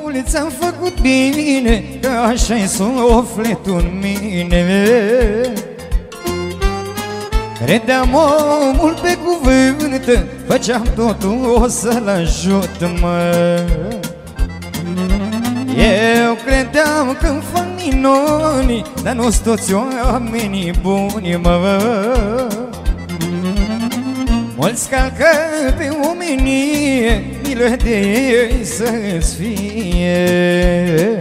omule, ți-am făcut bine, că așa-i sufletul în mine. Credeam omul pe cuvânt, făceam totul o să-l ajut, mă. Eu credeam că-mi fac minuni, dar nu-s toți oamenii buni, mă. Mulți calcă pe omenie, milă de ei să-ți fie.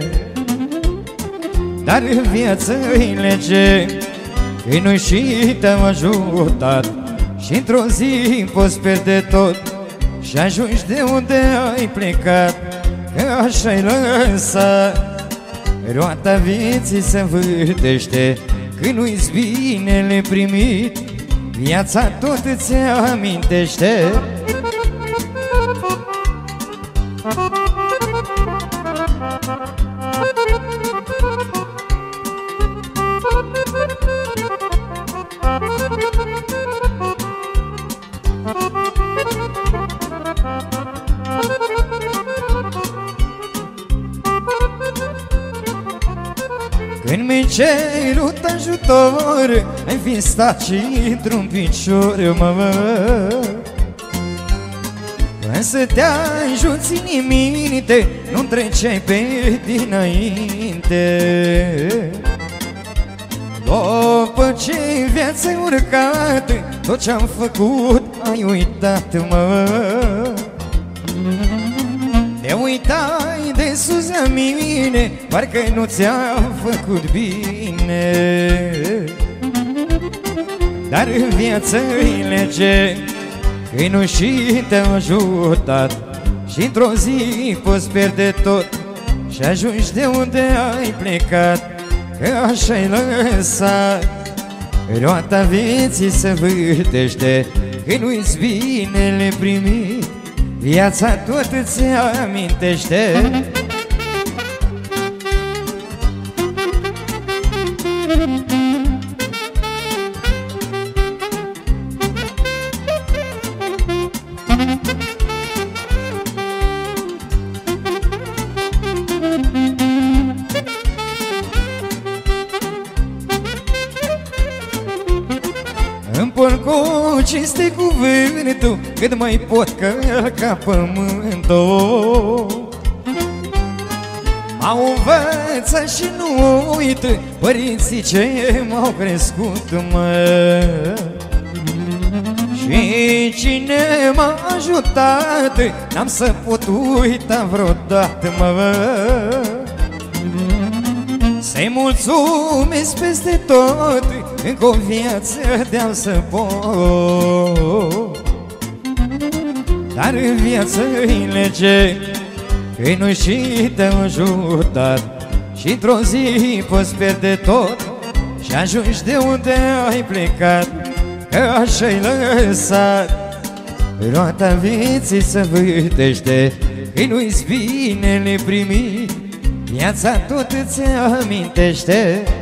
Dar viața-i lege, că nu și te-am ajutat, și într-o zi poți pierde tot și ajungi de unde ai plecat. Că așa-i lăsat, roata vieții se învârtește, când nu-i binele primit, viața tot îți amintește. Când mi-ai cerut ajutor, ai fi stat și într-un picior, mă. Când să te ajuți în minte, nu treceai pe dinainte. După ce viața-i urcat, tot ce-am făcut ai uitat, mă. Te uitai de sus la mine, parcă nu ți-am făcut bine. Dar viața-i lege, că nu și te-am ajutat, și într-o zi poți pierde tot și ajungi de unde ai plecat. Că așa-i lăsat, roata vieții se vârtește, că nu-i binele primit, viața tot îți amintește. Îmi pun cu cinste cuvântul, cât mai pot călca pământul. M-au învățat și nu uit părinții ce m-au crescut, mă. Și cine m-a ajutat, n-am să pot uita vreodată, mă. Să-i mulțumesc peste tot, încă o viață de-am să pot. Dar viața-i lege, că nu și te-am ajutat, și într-o zi poți pierde tot și ajungi de unde ai plecat. Că așa-i lăsat, roata vieții se vârtește, că nu-i binele primit, viața tot îți amintește.